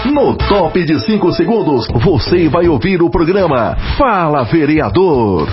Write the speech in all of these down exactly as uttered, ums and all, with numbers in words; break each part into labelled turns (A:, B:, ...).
A: No top de cinco segundos, você vai ouvir o programa Fala Vereador.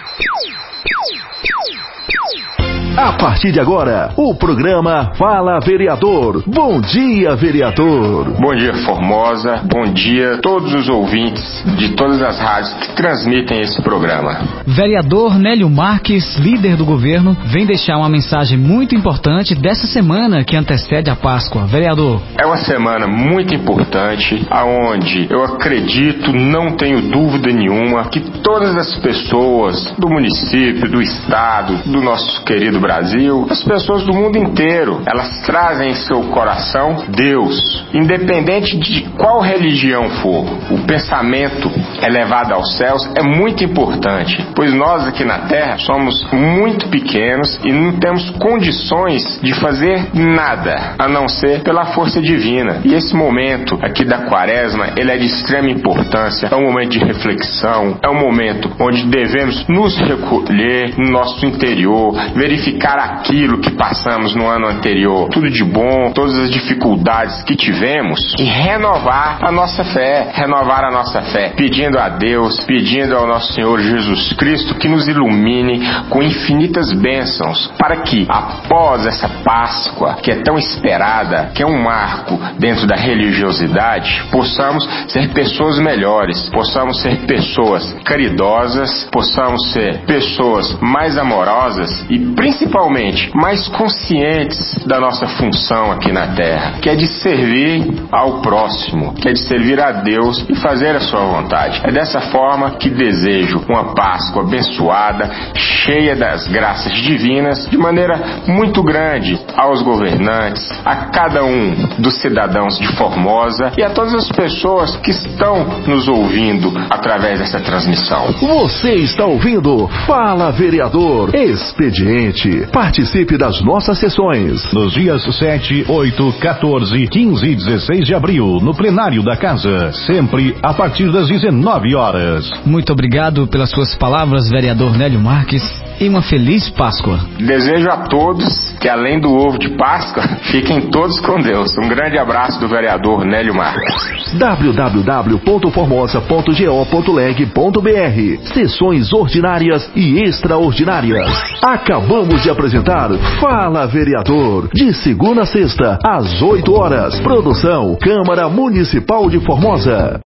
A: A partir de agora, o programa Fala Vereador. Bom dia, vereador.
B: Bom dia, Formosa. Bom dia a todos os ouvintes de todas as rádios que transmitem esse programa.
C: Vereador Nélio Marques, líder do governo, vem deixar uma mensagem muito importante dessa semana que antecede a Páscoa. Vereador.
B: É uma semana muito importante, aonde eu acredito, não tenho dúvida nenhuma, que todas as pessoas do município, do estado, do nosso querido Brasil, as pessoas do mundo inteiro, elas trazem em seu coração Deus, independente de qual religião for. O pensamento elevado aos céus é muito importante, pois nós aqui na Terra somos muito pequenos e não temos condições de fazer nada, a não ser pela força divina. E esse momento aqui da Quaresma, ele é de extrema importância, é um momento de reflexão, é um momento onde devemos nos recolher no nosso interior, verificar aquilo que passamos no ano anterior, tudo de bom, todas as dificuldades que tivemos, e renovar a nossa fé, renovar a nossa fé, pedindo a Deus, pedindo ao nosso Senhor Jesus Cristo que nos ilumine com infinitas bênçãos, para que após essa Páscoa, que é tão esperada, que é um marco dentro da religiosidade, possamos ser pessoas melhores, possamos ser pessoas caridosas, possamos ser pessoas mais amorosas e principalmente Principalmente mais conscientes da nossa função aqui na Terra, que é de servir ao próximo, que é de servir a Deus e fazer a sua vontade. É dessa forma que desejo uma Páscoa abençoada, cheia das graças divinas, de maneira muito grande aos governantes, a cada um dos cidadãos de Formosa e a todas as pessoas que estão nos ouvindo através dessa transmissão.
A: Você está ouvindo Fala Vereador, expediente. Participe das nossas sessões.
D: Nos dias sete, oito, quatorze, quinze e dezesseis de abril, no plenário da Casa, sempre a partir das dezenove horas.
C: Muito obrigado pelas suas palavras, vereador Nélio Marques, e uma feliz Páscoa.
B: Desejo a todos que, além do ovo de Páscoa, fiquem todos com Deus. Um grande abraço do vereador Nélio Marques.
A: w w w ponto formosa ponto go ponto leg ponto b r. Sessões ordinárias e extraordinárias. Acabamos de apresentar Fala Vereador, de segunda a sexta, às oito horas. Produção Câmara Municipal de Formosa.